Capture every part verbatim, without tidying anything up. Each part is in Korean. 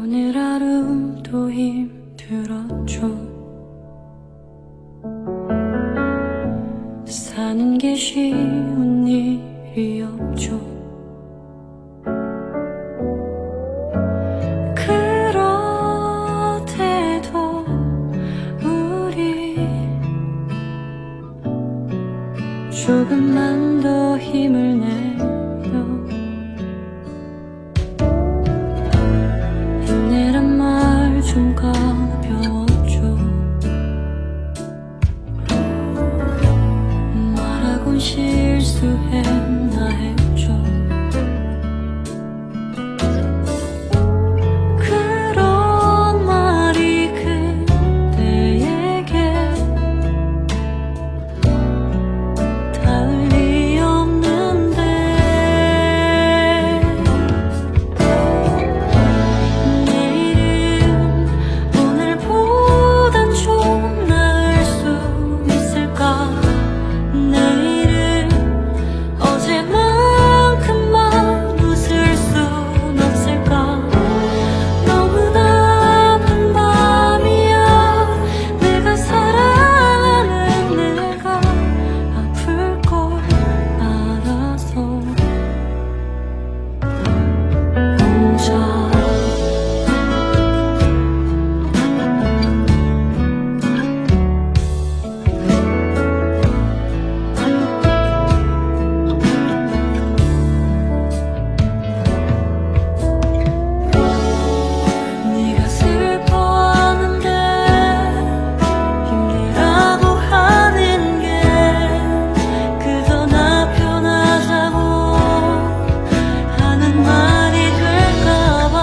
오늘 하루도 힘들었죠. 사는 게 쉬운 일이 없죠. 그렇대도 우리 조금만 더 힘을 내요. 힘내란 말 좀 가벼웠죠. 말하곤 실수했나 했죠. 그런 말이 그대에게 닿을 리 없는데 내일은 오늘보단 좀 나을 수 있을까. 내일은 어제만큼만 웃을 순 없을까. 너무나 아픈 밤이야. 내가 사랑하는 내가 아플 걸 알아서 혼자 네가 슬퍼하는데 힘내라고 하는 게 그저 나 편하자고 하는 말이 될까봐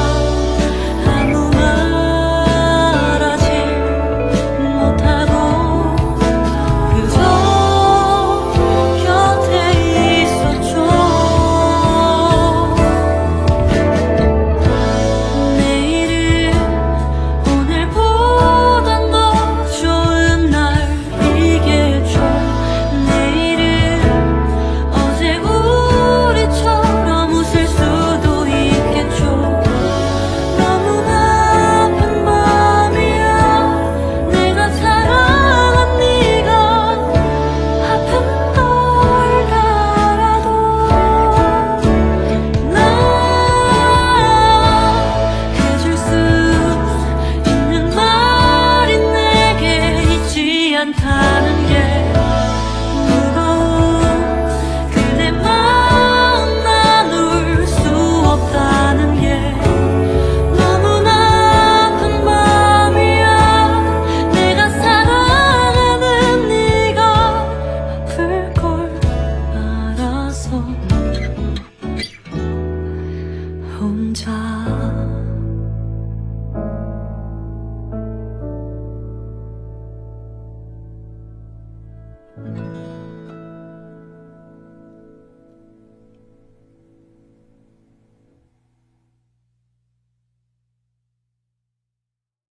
아무 말하지 못하고 그저 곁에 있었죠. 내일은 오늘보단 더 좋은 날이겠죠. 내일은 어제 우리처럼 웃을 수도 있겠죠. 너무나 아픈 밤이야. 내가 사랑한 네가 아픈 걸 알아도 나 해줄 수 있는 말이 내게 있지 않다는 게 무거운 그대 마음 나눌 수 없다는 게 너무나 아픈 밤이야. 내가 사랑하는 네가 아플 걸 알아서 혼자